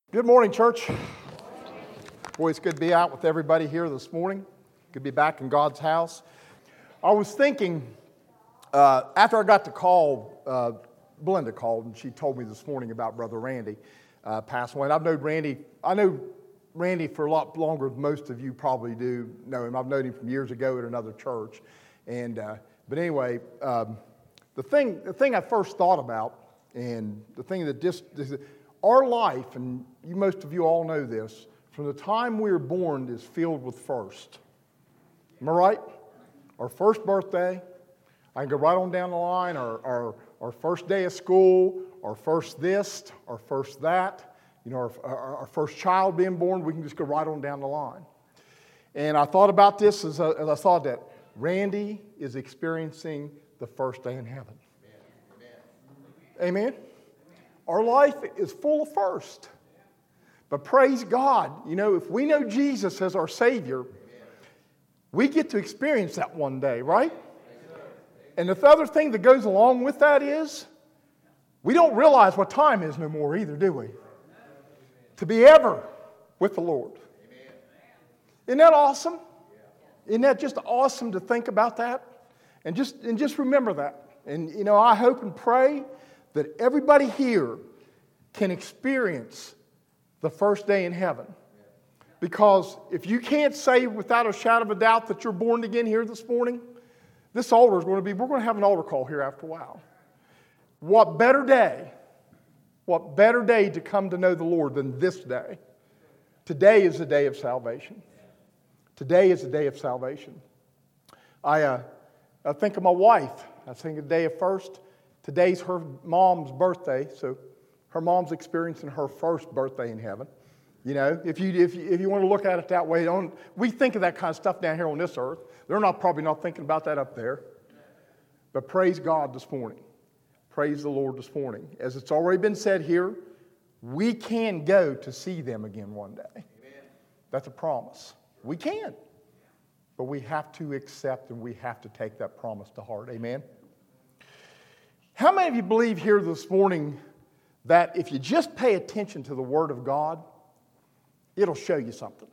Good morning, church. Boy, it's good to be out with everybody here this morning. Good to be back in God's house. I was thinking, after I got the call, Belinda called and she told me this morning about Brother Randy passing away. And I know Randy for a lot longer than most of you probably do know him. I've known him from years ago at another church. But anyway, the thing I first thought about, and the thing that just our life, and most of you all know this, from the time we were born is filled with first. Am I right? Our first birthday, I can go right on down the line, our first day of school, our first this, our first that, our first child being born, we can just go right on down the line. And I thought about this as I thought that Randy is experiencing the first day in heaven. Amen? Our life is full of first. But praise God, if we know Jesus as our Savior, we get to experience that one day, right? And the other thing that goes along with that is, we don't realize what time is no more either, do we? To be ever with the Lord. Isn't that awesome? Isn't that just awesome to think about that? And just remember that. And I hope and pray that everybody here can experience the first day in heaven. Because if you can't say without a shadow of a doubt that you're born again here this morning, this altar is going to be, we're going to have an altar call here after a while. What better day to come to know the Lord than this day? Today is the day of salvation. Today is the day of salvation. I think of my wife. I think of the day of first. Today's her mom's birthday, so her mom's experiencing her first birthday in heaven. If you want to look at it that way, we think of that kind of stuff down here on this earth. They're probably not thinking about that up there. But praise God this morning. Praise the Lord this morning. As it's already been said here, we can go to see them again one day. Amen. That's a promise. We can. But we have to accept and we have to take that promise to heart. Amen. How many of you believe here this morning that if you just pay attention to the Word of God, it'll show you something?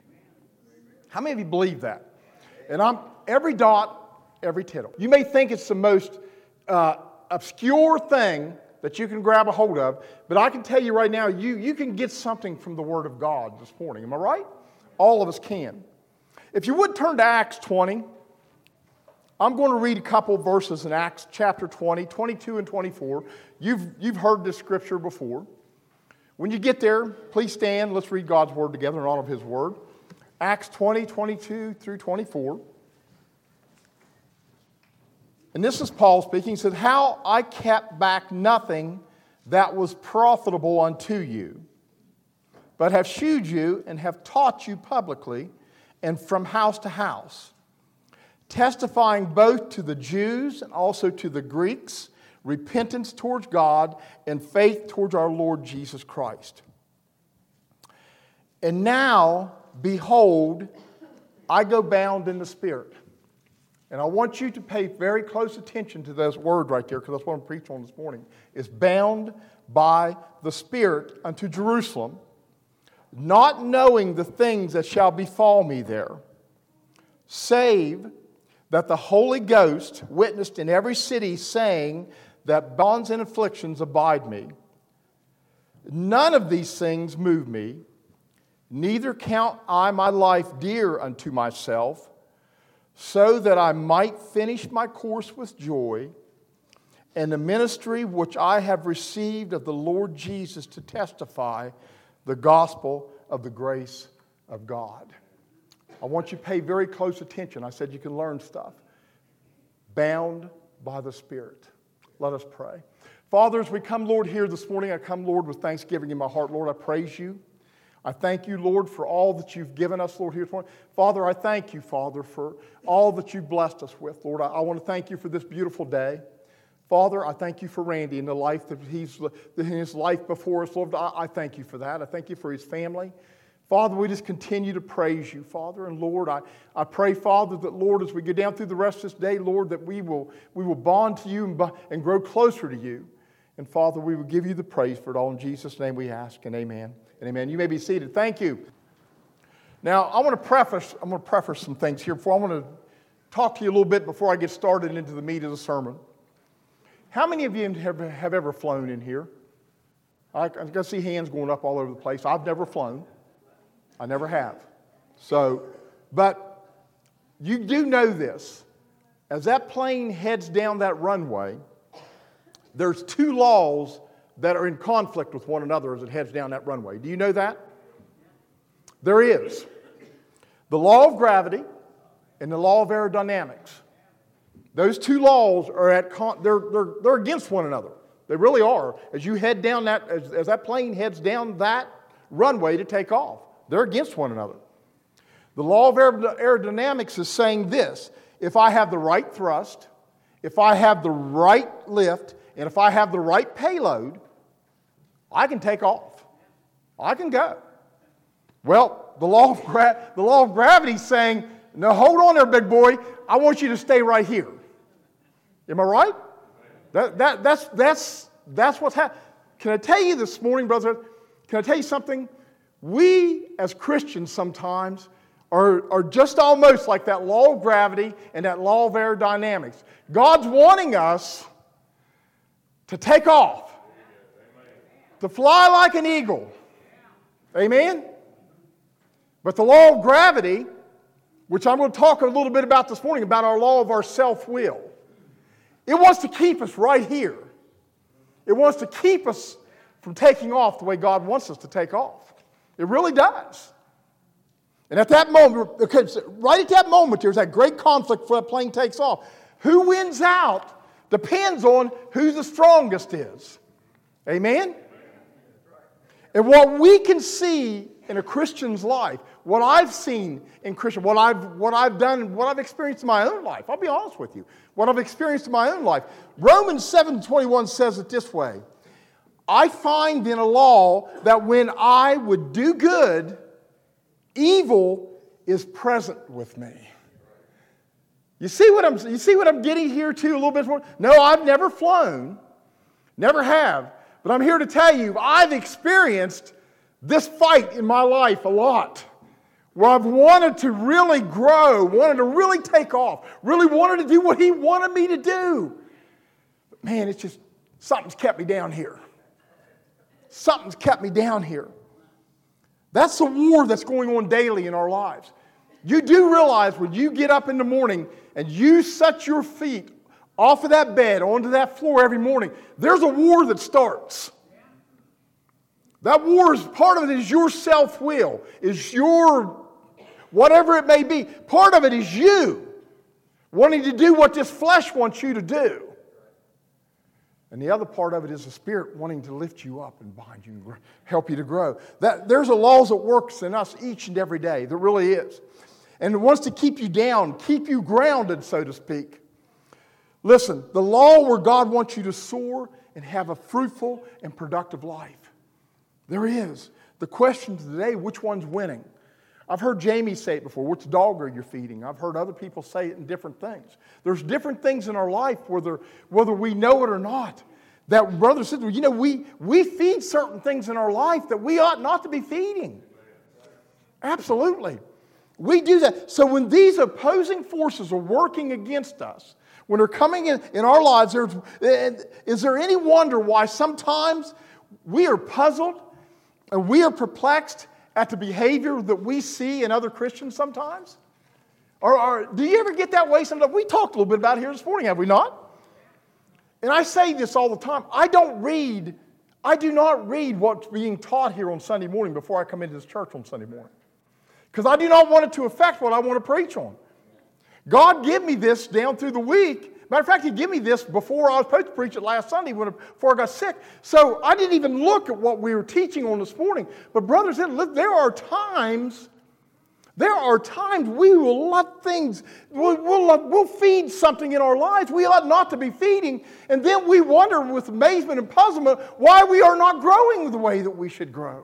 How many of you believe that? And I'm every dot, every tittle. You may think it's the most obscure thing that you can grab a hold of, but I can tell you right now, you can get something from the Word of God this morning. Am I right? All of us can. If you would turn to Acts 20, I'm going to read a couple of verses in Acts chapter 20, 22 and 24. You've heard this scripture before. When you get there, please stand. Let's read God's Word together in honor of His Word. Acts 20, 22 through 24. And this is Paul speaking. He said, "How I kept back nothing that was profitable unto you, but have shewed you and have taught you publicly and from house to house, testifying both to the Jews and also to the Greeks, repentance towards God and faith towards our Lord Jesus Christ. And now, behold, I go bound in the Spirit." And I want you to pay very close attention to those words right there, because that's what I'm preaching on this morning. Is bound by the Spirit unto Jerusalem, not knowing the things that shall befall me there, save that the Holy Ghost witnessed in every city, saying that bonds and afflictions abide me. None of these things move me, neither count I my life dear unto myself, so that I might finish my course with joy, and the ministry which I have received of the Lord Jesus to testify the gospel of the grace of God. I want you to pay very close attention. I said you can learn stuff. Bound by the Spirit. Let us pray. Father, as we come, Lord, here this morning, I come, Lord, with thanksgiving in my heart. Lord, I praise you. I thank you, Lord, for all that you've given us, Lord, here this morning. Father, I thank you, Father, for all that you've blessed us with. Lord, I want to thank you for this beautiful day. Father, I thank you for Randy and the life that his life before us. Lord, I thank you for that. I thank you for his family. Father, we just continue to praise you, Father. And Lord, I pray, Father, that, Lord, as we go down through the rest of this day, Lord, that we will bond to you and grow closer to you. And Father, we will give you the praise for it all. In Jesus' name we ask, and amen. And amen. You may be seated. Thank you. Now, I'm going to preface some things here before I want to talk to you a little bit before I get started into the meat of the sermon. How many of you have ever flown in here? I can see hands going up all over the place. I've never flown. I never have. But you do know this. As that plane heads down that runway, there's two laws that are in conflict with one another as it heads down that runway. Do you know that? There is. The law of gravity and the law of aerodynamics. Those two laws are they're against one another. They really are. As you head down as that plane heads down that runway to take off, they're against one another. The law of aerodynamics is saying this: if I have the right thrust, if I have the right lift, and if I have the right payload, I can take off. I can go. Well, the law of gravity is saying, no, hold on there, big boy. I want you to stay right here. Am I right? That's what's happening. Can I tell you this morning, brother? Can I tell you something? We as Christians sometimes are just almost like that law of gravity and that law of aerodynamics. God's wanting us to take off, to fly like an eagle. Amen? But the law of gravity, which I'm going to talk a little bit about this morning, about our law of our self-will, it wants to keep us right here. It wants to keep us from taking off the way God wants us to take off. It really does. And at that moment, right at that moment, there's that great conflict before that plane takes off. Who wins out depends on who the strongest is. Amen? And what we can see in a Christian's life, what I've seen in Christian, what I've done, what I've experienced in my own life, I'll be honest with you, what I've experienced in my own life. Romans 7:21 says it this way: I find in a law that when I would do good, evil is present with me. You see what I'm getting here to a little bit more? No, I've never flown, never have, but I'm here to tell you I've experienced this fight in my life a lot, where I've wanted to really grow, wanted to really take off, really wanted to do what He wanted me to do. But man, it's just, something's kept me down here. Something's kept me down here. That's the war that's going on daily in our lives. You do realize when you get up in the morning and you set your feet off of that bed onto that floor every morning, there's a war that starts. That war is, part of it is your self-will, is your, whatever it may be. Part of it is you wanting to do what this flesh wants you to do. And the other part of it is the Spirit wanting to lift you up and bind you and help you to grow. There's a law that works in us each and every day. There really is. And it wants to keep you down, keep you grounded, so to speak. Listen, the law where God wants you to soar and have a fruitful and productive life. There is. The question today, which one's winning? I've heard Jamie say it before, which dog are you feeding? I've heard other people say it in different things. There's different things in our life, whether we know it or not, that, brothers and sisters, we feed certain things in our life that we ought not to be feeding. Absolutely. We do that. So when these opposing forces are working against us, when they're coming in our lives, is there any wonder why sometimes we are puzzled and we are perplexed at the behavior that we see in other Christians sometimes? Or do you ever get that way sometimes? We talked a little bit about it here this morning, have we not? And I say this all the time. I do not read what's being taught here on Sunday morning before I come into this church on Sunday morning. Because I do not want it to affect what I want to preach on. God give me this down through the week. Matter of fact, He gave me this before I was supposed to preach it last Sunday before I got sick. So I didn't even look at what we were teaching on this morning. But brothers, there are times we will let things, we'll feed something in our lives we ought not to be feeding. And then we wonder with amazement and puzzlement why we are not growing the way that we should grow.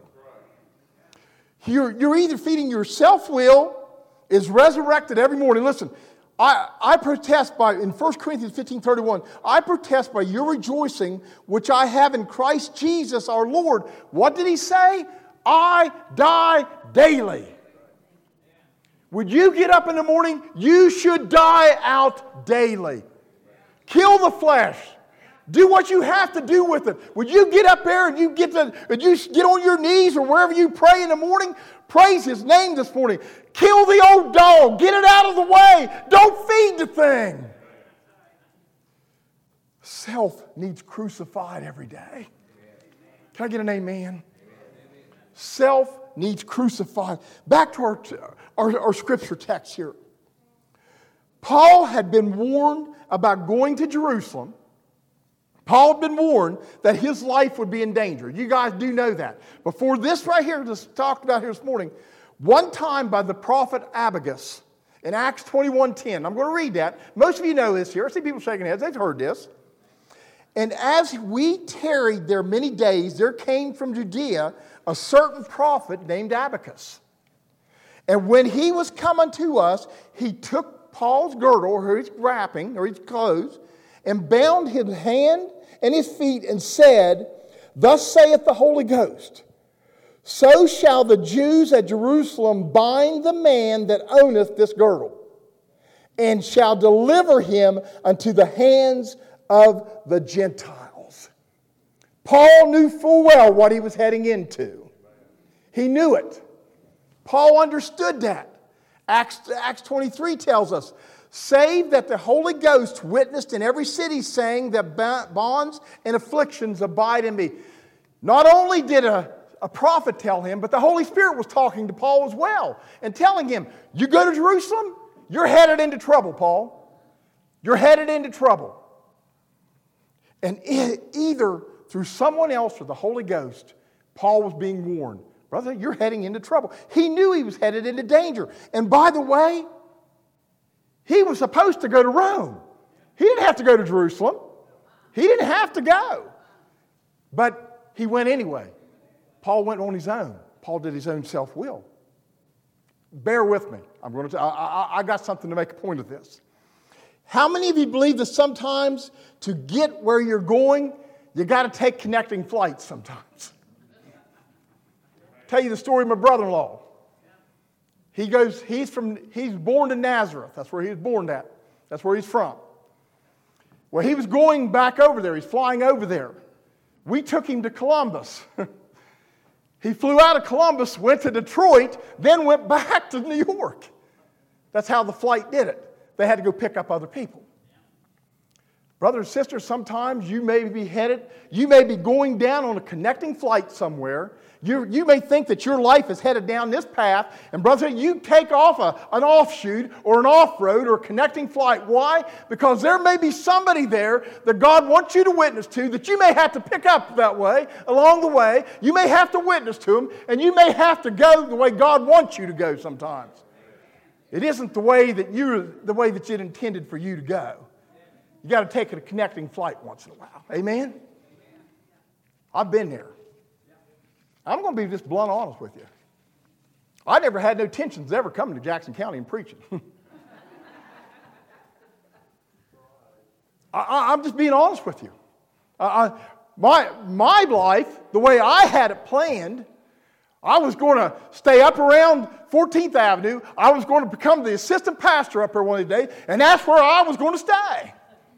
You're either feeding your self-will, is resurrected every morning. Listen, I protest by, in 1 Corinthians 15:31, I protest by your rejoicing, which I have in Christ Jesus our Lord. What did he say? I die daily. Would you get up in the morning? You should die out daily. Kill the flesh. Do what you have to do with it. Would you get up there and you get on your knees or wherever you pray in the morning? Praise His name this morning. Kill the old dog. Get it out of the way. Don't feed the thing. Self needs crucified every day. Can I get an amen? Self needs crucified. Back to our scripture text here. Paul had been warned about going to Jerusalem. Paul had been warned that his life would be in danger. You guys do know that. Before this right here, just talked about here this morning, one time by the prophet Agabus in Acts 21:10. I'm going to read that. Most of you know this here. I see people shaking heads. They've heard this. And as we tarried there many days, there came from Judea a certain prophet named Agabus. And when he was come unto us, he took Paul's girdle, or his wrapping, or his clothes, and bound his hand and his feet, and said, Thus saith the Holy Ghost, So shall the Jews at Jerusalem bind the man that owneth this girdle, and shall deliver him unto the hands of the Gentiles. Paul knew full well what he was heading into. He knew it. Paul understood that. Acts 23 tells us, Save that the Holy Ghost witnessed in every city, saying that bonds and afflictions abide in me. Not only did a prophet tell him, but the Holy Spirit was talking to Paul as well and telling him, you go to Jerusalem, you're headed into trouble, Paul. You're headed into trouble. And either through someone else or the Holy Ghost, Paul was being warned. Brother, you're heading into trouble. He knew he was headed into danger. And by the way, he was supposed to go to Rome. He didn't have to go to Jerusalem. He didn't have to go. But he went anyway. Paul went on his own. Paul did his own self-will. Bear with me. I got something to make a point of this. How many of you believe that sometimes to get where you're going, you got to take connecting flights sometimes? Tell you the story of my brother-in-law. He's born in Nazareth. That's where he was born at. That's where he's from. Well, he was going back over there. He's flying over there. We took him to Columbus. He flew out of Columbus, went to Detroit, then went back to New York. That's how the flight did it. They had to go pick up other people. Brothers and sisters, sometimes you may be going down on a connecting flight somewhere. You may think that your life is headed down this path, and brother, you take off an offshoot or an off-road or a connecting flight. Why? Because there may be somebody there that God wants you to witness to that you may have to pick up that way, along the way. You may have to witness to them, and you may have to go the way God wants you to go sometimes. It isn't the way that it intended for you to go. You got to take a connecting flight once in a while. Amen? I've been there. I'm going to be just blunt honest with you. I never had no intentions of ever coming to Jackson County and preaching. I'm just being honest with you. My life, the way I had it planned, I was going to stay up around 14th Avenue. I was going to become the assistant pastor up there one of the days, and that's where I was going to stay.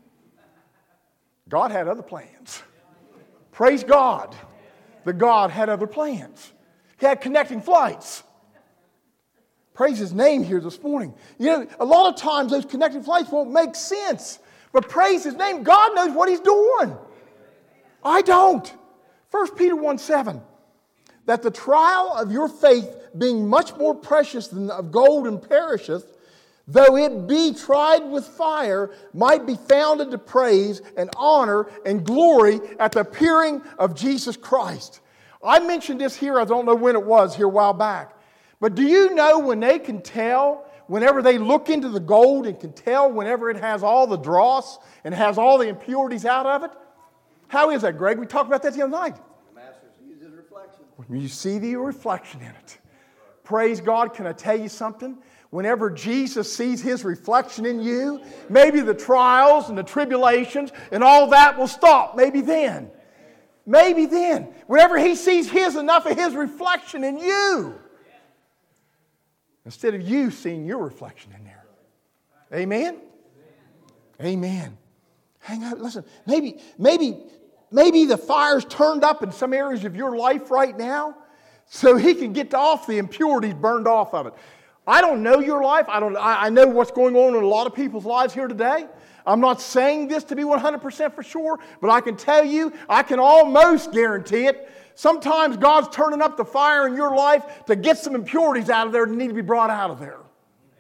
God had other plans. Praise God that God had other plans. He had connecting flights. Praise His name here this morning. You know, a lot of times those connecting flights won't make sense, but praise His name. God knows what He's doing. I don't. 1 Peter 1:7. That the trial of your faith, being much more precious than of gold and perisheth, though it be tried with fire, might be found unto praise and honor and glory at the appearing of Jesus Christ. I mentioned this here, I don't know when it was, here a while back. But do you know when they can tell, whenever they look into the gold and can tell whenever it has all the dross and has all the impurities out of it? How is that, Greg? We talked about that the other night. The master sees his reflection. When you see the reflection in it. Praise God, can I tell you something? Whenever Jesus sees His reflection in you, maybe the trials and the tribulations and all that will stop. Maybe then. Maybe then. Whenever He sees enough of His reflection in you, instead of you seeing your reflection in there. Amen? Amen. Hang on, listen. Maybe the fire's turned up in some areas of your life right now, so He can get off the impurities burned off of it. I don't know your life. I know what's going on in a lot of people's lives here today. I'm not saying this to be 100% for sure, but I can tell you, I can almost guarantee it. Sometimes God's turning up the fire in your life to get some impurities out of there that need to be brought out of there.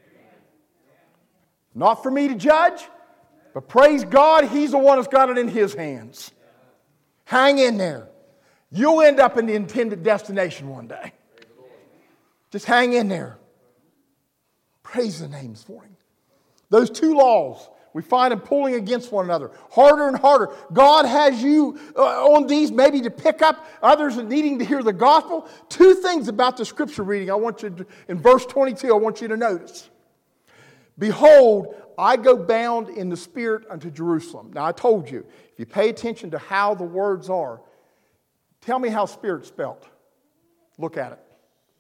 Not for me to judge, but praise God, He's the one that's got it in His hands. Hang in there. You'll end up in the intended destination one day. Just hang in there. Praise the name this morning. Those two laws, we find them pulling against one another. Harder and harder. God has you on these maybe to pick up others needing to hear the gospel. Two things about the scripture reading I want you to, in verse 22, I want you to notice. Behold, I go bound in the Spirit unto Jerusalem. Now I told you, if you pay attention to how the words are, tell me how Spirit spelt. Look at it.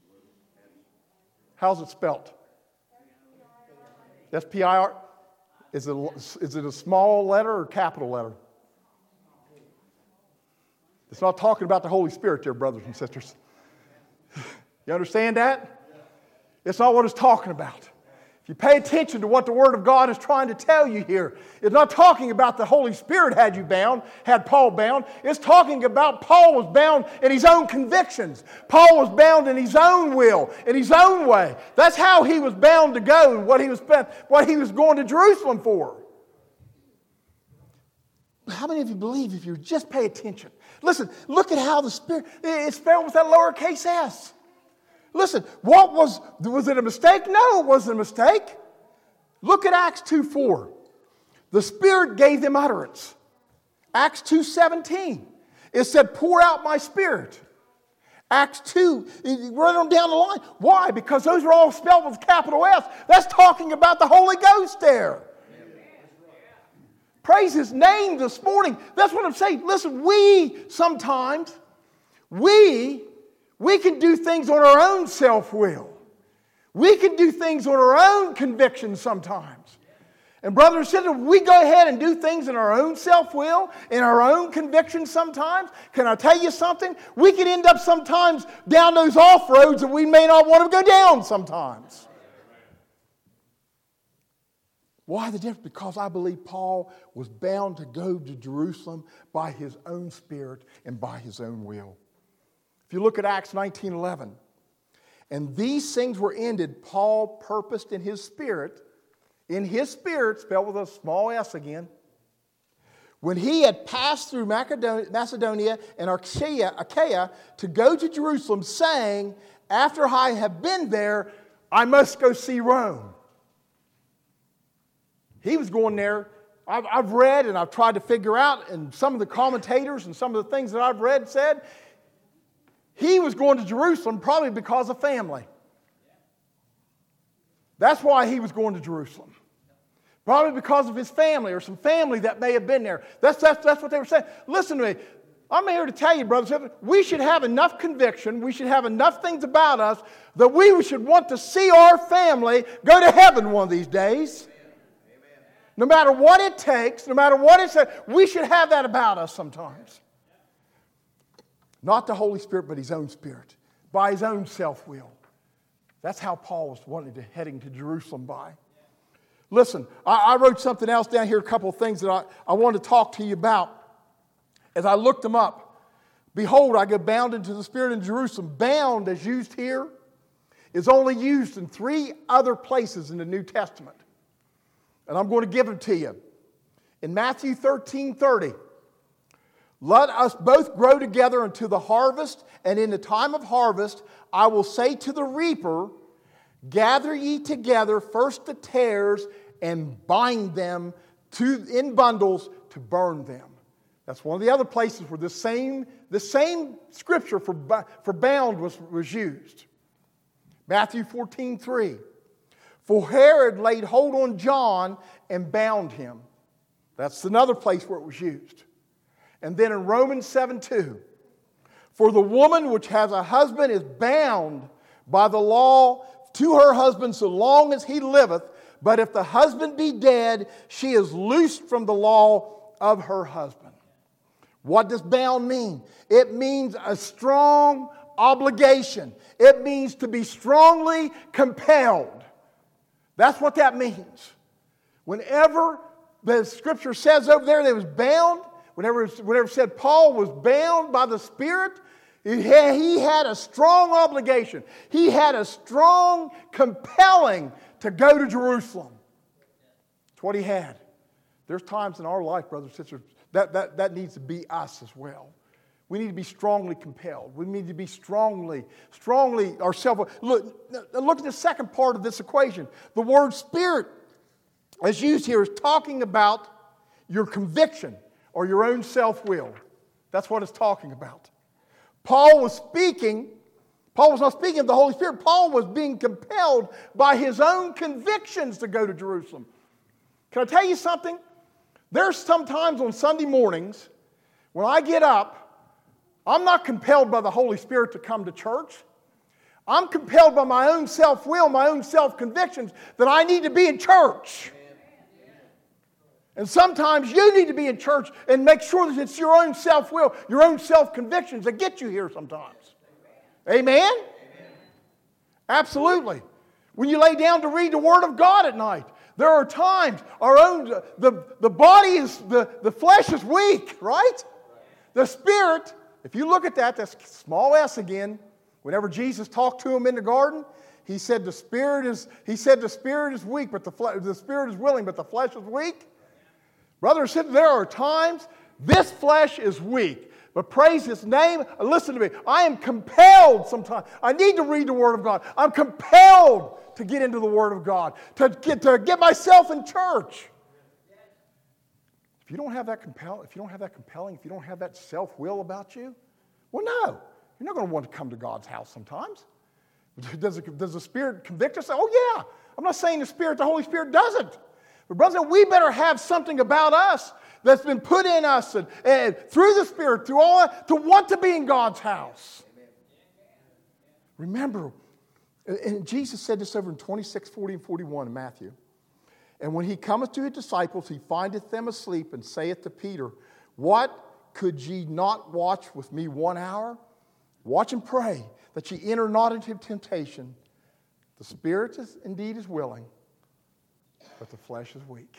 How's it spelt? S-P-I-R? Is it a small letter or capital letter? It's not talking about the Holy Spirit there, brothers and sisters. You understand that? It's not what it's talking about. If you pay attention to what the Word of God is trying to tell you here, it's not talking about the Holy Spirit had Paul bound. It's talking about Paul was bound in his own convictions. Paul was bound in his own will, in his own way. That's how he was bound to go and what he was going to Jerusalem for. How many of you believe if you just pay attention? Listen, look at how the Spirit, it's spelled with that lowercase s. Listen, was it a mistake? No, it wasn't a mistake. Look at Acts 2:4. The Spirit gave them utterance. Acts 2:17. It said, pour out my Spirit. Acts 2, run on down the line. Why? Because those are all spelled with capital S. That's talking about the Holy Ghost there. Praise His name this morning. That's what I'm saying. Listen, sometimes, we can do things on our own self-will. We can do things on our own convictions sometimes. And brothers and sisters, we go ahead and do things in our own self-will, in our own convictions sometimes. Can I tell you something? We can end up sometimes down those off-roads that we may not want to go down sometimes. Why the difference? Because I believe Paul was bound to go to Jerusalem by his own spirit and by his own will. If you look at Acts 19:11, and these things were ended, Paul purposed in his spirit, spelled with a small s again, when he had passed through Macedonia and Achaia to go to Jerusalem, saying, after I have been there, I must go see Rome. He was going there. I've read and I've tried to figure out, and some of the commentators and some of the things that I've read said, he was going to Jerusalem probably because of family. That's why he was going to Jerusalem. Probably because of his family or some family that may have been there. That's what they were saying. Listen to me. I'm here to tell you, brothers and sisters, we should have enough conviction, we should have enough things about us that we should want to see our family go to heaven one of these days. Amen. No matter what it takes, no matter what it says, we should have that about us sometimes. Not the Holy Spirit, but his own spirit. By his own self-will. That's how Paul was heading to Jerusalem by. Listen, I wrote something else down here, a couple of things that I want to talk to you about. As I looked them up, behold, I go bound into the Spirit in Jerusalem. Bound, as used here, is only used in 3 other places in the New Testament. And I'm going to give them to you. In Matthew 13:30. Let us both grow together unto the harvest, and in the time of harvest I will say to the reaper, gather ye together first the tares, and bind them in bundles to burn them. That's one of the other places where the same scripture for bound was used. Matthew 14:3. For Herod laid hold on John and bound him. That's another place where it was used. And then in Romans 7:2, for the woman which has a husband is bound by the law to her husband so long as he liveth, but if the husband be dead, she is loosed from the law of her husband. What does bound mean? It means a strong obligation. It means to be strongly compelled. That's what that means. Whenever the scripture says over there that it was bound, whenever it said Paul was bound by the Spirit, he had a strong obligation. He had a strong compelling to go to Jerusalem. That's what he had. There's times in our life, brothers and sisters, that needs to be us as well. We need to be strongly compelled. We need to be strongly ourselves. Look at the second part of this equation. The word Spirit, as used here, is talking about your conviction or your own self-will. That's what it's talking about. Paul was not speaking of the Holy Spirit. Paul was being compelled by his own convictions to go to Jerusalem. Can I tell you something? There's sometimes on Sunday mornings when I get up, I'm not compelled by the Holy Spirit to come to church. I'm compelled by my own self-will, my own self-convictions that I need to be in church. And sometimes you need to be in church and make sure that it's your own self-will, your own self-convictions that get you here sometimes. Amen? Absolutely. When you lay down to read the Word of God at night, there are times the body is, the flesh is weak, right? The Spirit, if you look at that, that's small s again. Whenever Jesus talked to him in the garden, he said the Spirit is weak, but the Spirit is willing, but the flesh is weak. Brothers and sisters, there are times this flesh is weak. But praise His name. Listen to me. I am compelled sometimes. I need to read the Word of God. I'm compelled to get into the Word of God, to get myself in church. If you don't have that compelling, if you don't have that self-will about you, well, no. You're not going to want to come to God's house sometimes. Does the Spirit convict us? Oh, yeah. I'm not saying the Holy Spirit doesn't. But brothers, we better have something about us that's been put in us and through the Spirit, through all that, to want to be in God's house. Remember, and Jesus said this over in 26, 40, and 41 in Matthew. And when He cometh to His disciples, He findeth them asleep, and saith to Peter, what, could ye not watch with me 1 hour? Watch and pray, that ye enter not into temptation. The spirit indeed is willing, but the flesh is weak.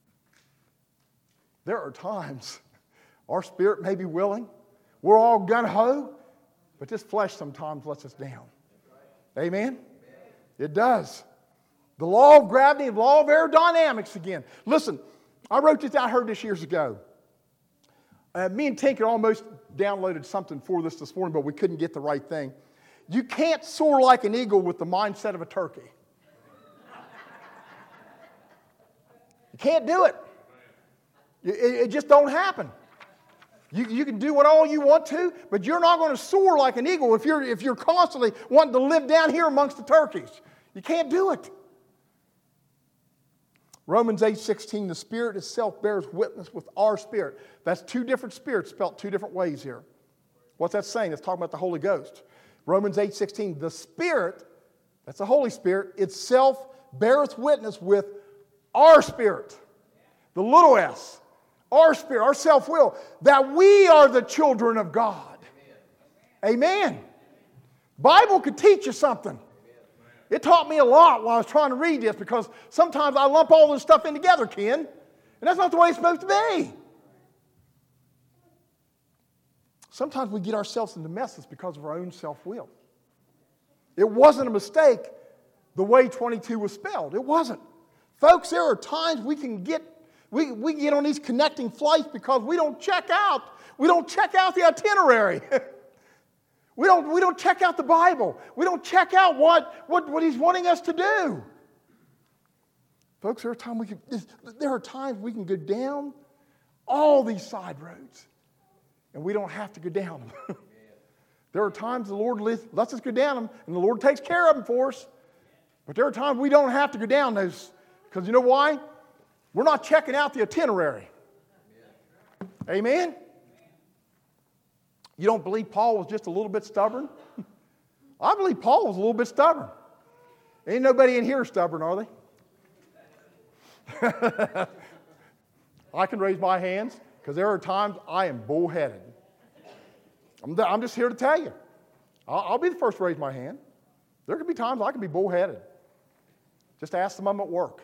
There are times our spirit may be willing. We're all gung-ho, but this flesh sometimes lets us down. Amen? It does. The law of gravity, the law of aerodynamics again. Listen, I wrote this, I heard this years ago. Me and Tinker almost downloaded something for this morning, but we couldn't get the right thing. You can't soar like an eagle with the mindset of a turkey. You can't do it. It just don't happen. You can do what all you want to, but you're not going to soar like an eagle if you're constantly wanting to live down here amongst the turkeys. You can't do it. Romans 8:16, the Spirit itself bears witness with our spirit. That's two different spirits spelled two different ways here. What's that saying? It's talking about the Holy Ghost. Romans 8:16, the Spirit, that's the Holy Spirit, itself beareth witness with our spirit, the little s, our spirit, our self-will, that we are the children of God. Amen. Bible could teach you something. It taught me a lot while I was trying to read this, because sometimes I lump all this stuff in together, Ken, and that's not the way it's supposed to be. Sometimes we get ourselves into messes because of our own self-will. It wasn't a mistake the way 22 was spelled. It wasn't. Folks, there are times we can get on these connecting flights because we don't check out. We don't check out the itinerary. We don't check out the Bible. We don't check out what He's wanting us to do. Folks, there are times we can go down all these side roads, and we don't have to go down them. There are times the Lord lets us go down them, and the Lord takes care of them for us. But there are times we don't have to go down those, because you know why? We're not checking out the itinerary. Amen? You don't believe Paul was just a little bit stubborn? I believe Paul was a little bit stubborn. Ain't nobody in here stubborn, are they? I can raise my hands because there are times I am bullheaded. I'm just here to tell you. I'll be the first to raise my hand. There could be times I can be bullheaded. Just ask them I'm at work.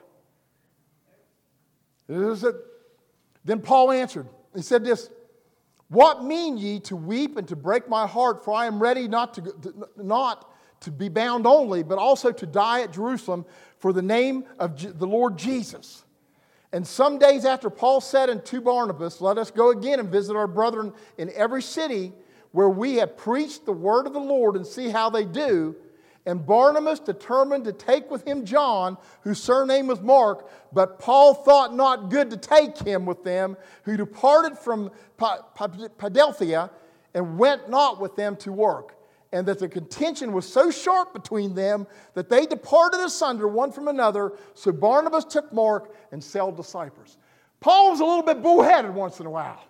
Then Paul answered. He said this, "What mean ye to weep and to break my heart? For I am ready not to be bound only, but also to die at Jerusalem for the name of the Lord Jesus." And some days after, Paul said unto Barnabas, "Let us go again and visit our brethren in every city where we have preached the word of the Lord, and see how they do." And Barnabas determined to take with him John, whose surname was Mark, but Paul thought not good to take him with them, who departed from Padelphia and went not with them to work. And that the contention was so sharp between them that they departed asunder one from another. So Barnabas took Mark and sailed to Cyprus. Paul was a little bit bullheaded once in a while.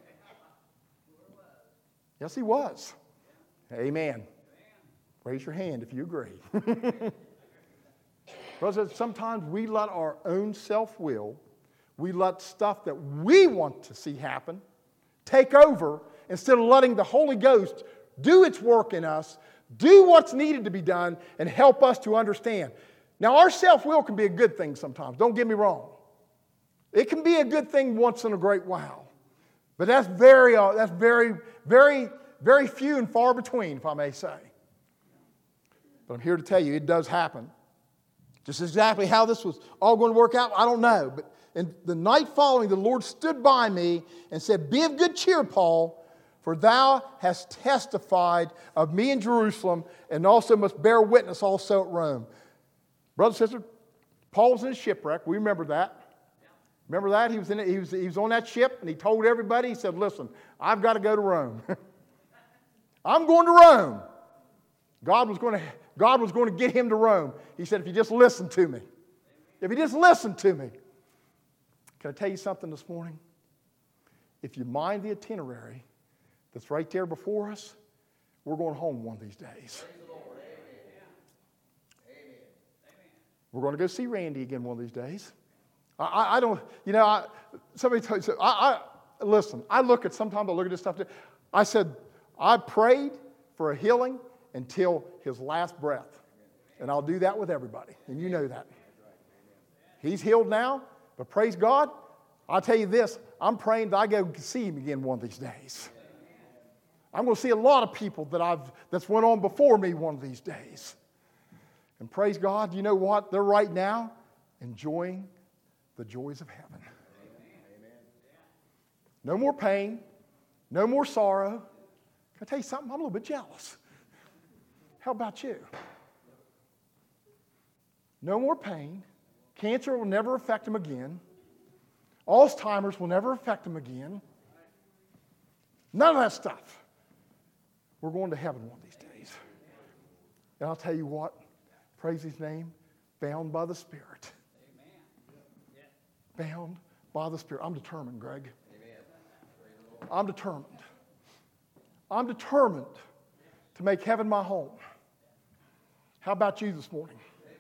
Yes, he was. Amen. Raise your hand if you agree. Because sometimes we let our own self-will, we let stuff that we want to see happen take over instead of letting the Holy Ghost do its work in us, do what's needed to be done, and help us to understand. Now, our self-will can be a good thing sometimes. Don't get me wrong. It can be a good thing once in a great while. But that's very, very, very few and far between, if I may say. But I'm here to tell you, it does happen. Just exactly how this was all going to work out, I don't know. But in the night following, the Lord stood by me and said, "Be of good cheer, Paul, for thou hast testified of me in Jerusalem, and also must bear witness also at Rome." Brother and sister, Paul was in a shipwreck. We remember that. Remember that? He was on that ship, and he told everybody, he said, "Listen, I've got to go to Rome. I'm going to Rome." God was going to get him to Rome. He said, "If you just listen to me. If you just listen to me." Can I tell you something this morning? If you mind the itinerary that's right there before us, we're going home one of these days. We're going to go see Randy again one of these days. I don't, somebody told you, listen, sometimes I look at this stuff. I said, I prayed for a healing until his last breath. And I'll do that with everybody. And you know that. He's healed now, but praise God, I'll tell you this, I'm praying that I go see him again one of these days. I'm going to see a lot of people that's went on before me one of these days. And praise God, you know what? They're right now enjoying the joys of heaven. No more pain, no more sorrow. Can I tell you something? I'm a little bit jealous. How about you? No more pain. Cancer will never affect him again. Alzheimer's will never affect him again. None of that stuff. We're going to heaven one of these days. And I'll tell you what, praise his name, bound by the Spirit. Bound by the Spirit. I'm determined, Greg. I'm determined. I'm determined to make heaven my home. How about you this morning?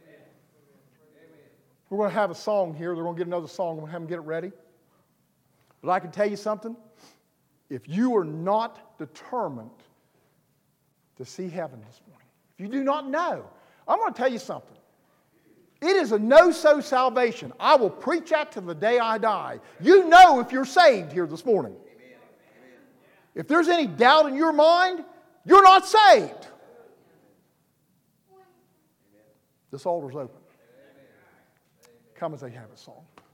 We're going to have a song here. They're going to get another song. We're going to have them get it ready. But I can tell you something. If you are not determined to see heaven this morning, if you do not know, I'm going to tell you something. It is a no-so salvation. I will preach that to the day I die. You know if you're saved here this morning. If there's any doubt in your mind, you're not saved. This altar's open. Come as they have a song.